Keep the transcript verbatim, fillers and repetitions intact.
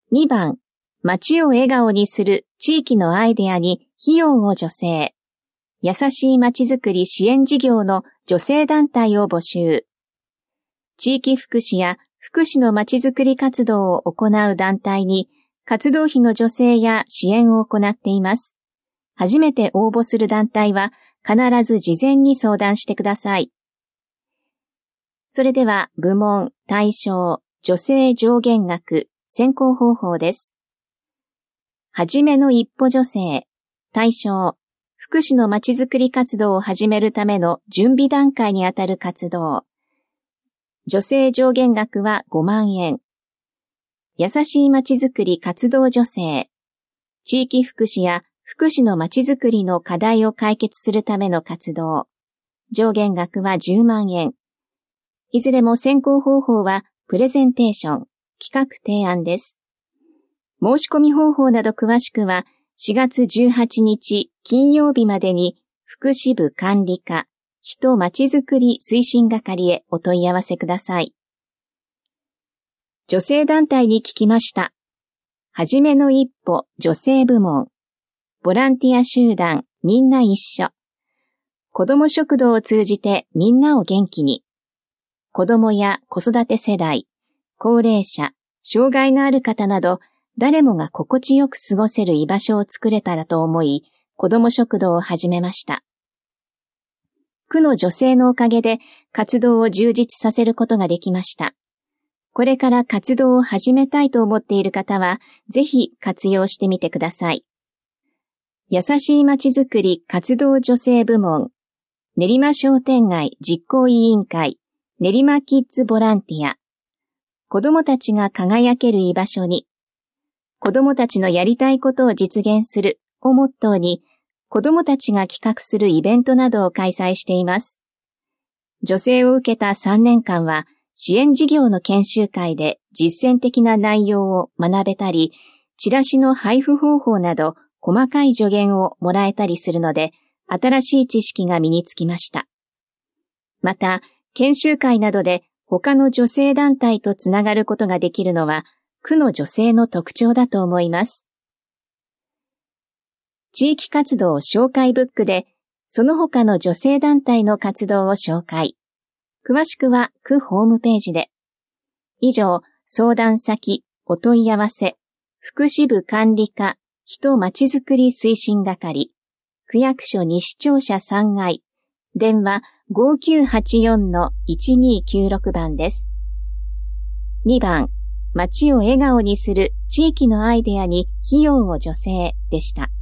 にばん、街を笑顔にする地域のアイデアに費用を助成。優しい街づくり支援事業の女性団体を募集。地域福祉や福祉の街づくり活動を行う団体に活動費の助成や支援を行っています。初めて応募する団体は必ず事前に相談してください。それでは部門、対象、助成上限額、選考方法です。はじめの一歩助成、対象、福祉のまちづくり活動を始めるための準備段階にあたる活動。助成上限額はごまんえん。優しいまちづくり活動助成。地域福祉や福祉のまちづくりの課題を解決するための活動。上限額はじゅうまんえん。いずれも選考方法はプレゼンテーション、企画提案です。申し込み方法など詳しくはしがつじゅうはちにち金曜日までに福祉部管理課人まちづくり推進係へお問い合わせください。女性団体に聞きました。はじめの一歩女性部門。ボランティア集団みんな一緒。子ども食堂を通じてみんなを元気に。子どもや子育て世代、高齢者、障害のある方など誰もが心地よく過ごせる居場所を作れたらと思い、子ども食堂を始めました。区の女性のおかげで活動を充実させることができました。これから活動を始めたいと思っている方は、ぜひ活用してみてください。優しいまちづくり活動女性部門、練馬商店街実行委員会、練馬キッズボランティア、子どもたちが輝ける居場所に、子どもたちのやりたいことを実現するをモットーに、子どもたちが企画するイベントなどを開催しています。助成を受けたさんねんかんは、支援事業の研修会で実践的な内容を学べたり、チラシの配布方法など細かい助言をもらえたりするので、新しい知識が身につきました。また、研修会などで他の女性団体とつながることができるのは、区の女性の特徴だと思います。地域活動紹介ブックで、その他の女性団体の活動を紹介。詳しくは区ホームページで。以上、相談先、お問い合わせ、福祉部管理課、人まちづくり推進係、区役所西庁舎さんがい、電話 ごきゅうはちよんのいちにきゅうろく 番です。にばん、街を笑顔にする地域のアイデアに費用を助成でした。